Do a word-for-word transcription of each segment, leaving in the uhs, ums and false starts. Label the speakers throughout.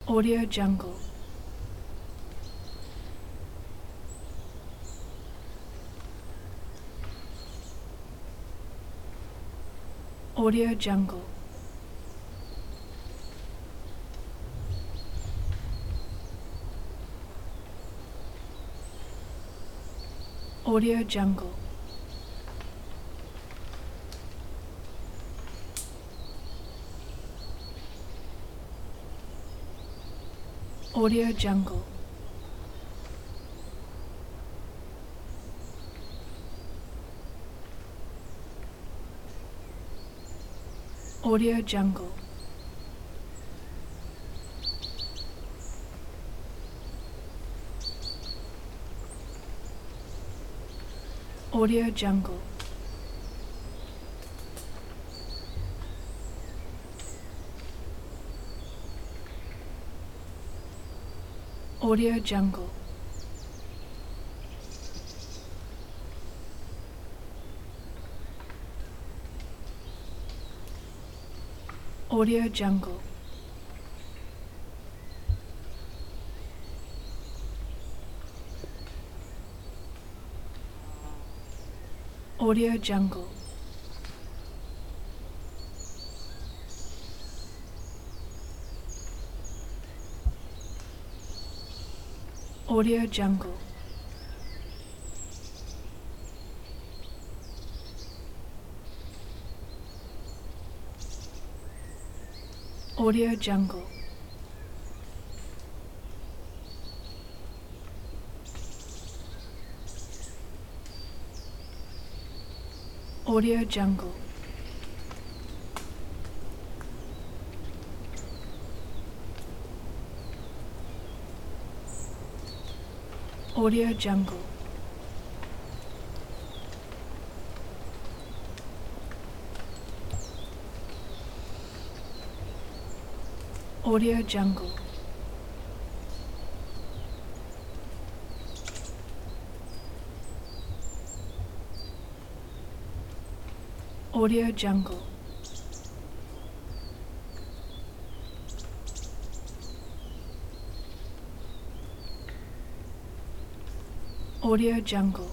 Speaker 1: Audio Jungle. Audio Jungle. Audio Jungle. Audio Jungle. Audio Jungle. Audio Jungle. Audio Jungle. Audio Jungle. Audio Jungle. Audio Jungle. Audio Jungle. Audio Jungle. Audio Jungle. Audio Jungle. Audio Jungle. Audio Jungle.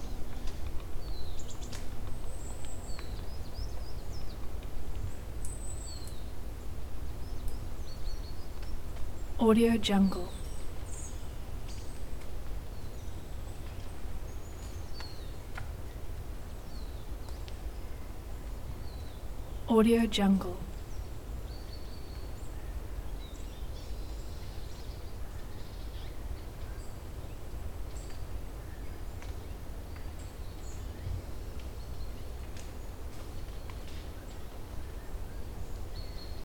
Speaker 1: Audio Jungle. Audio Jungle.